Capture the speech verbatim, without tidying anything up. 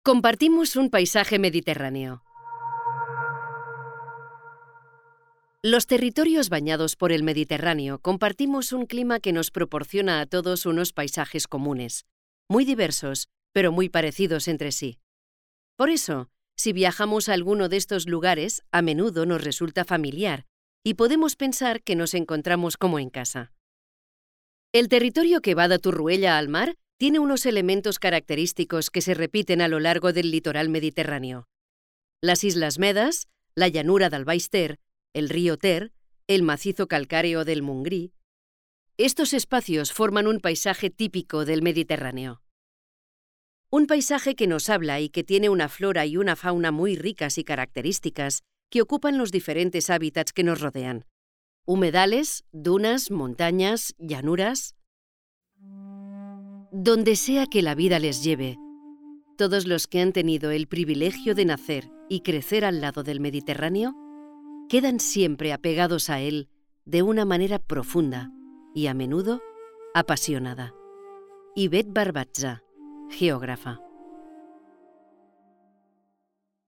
Compartimos un paisaje mediterráneo. Los territorios bañados por el Mediterráneo compartimos un clima que nos proporciona a todos unos paisajes comunes, muy diversos, pero muy parecidos entre sí. Por eso, si viajamos a alguno de estos lugares, a menudo nos resulta familiar y podemos pensar que nos encontramos como en casa. El territorio que va de Torroella al mar tiene unos elementos característicos que se repiten a lo largo del litoral mediterráneo. Las Islas Medes, la llanura del Baix Ter, el río Ter, el macizo calcáreo del Montgrí. Estos espacios forman un paisaje típico del Mediterráneo. Un paisaje que nos habla y que tiene una flora y una fauna muy ricas y características que ocupan los diferentes hábitats que nos rodean. Humedales, dunas, montañas, llanuras. Donde sea que la vida les lleve, todos los que han tenido el privilegio de nacer y crecer al lado del Mediterráneo quedan siempre apegados a él de una manera profunda y a menudo apasionada. Ivette Barbatza, geógrafa.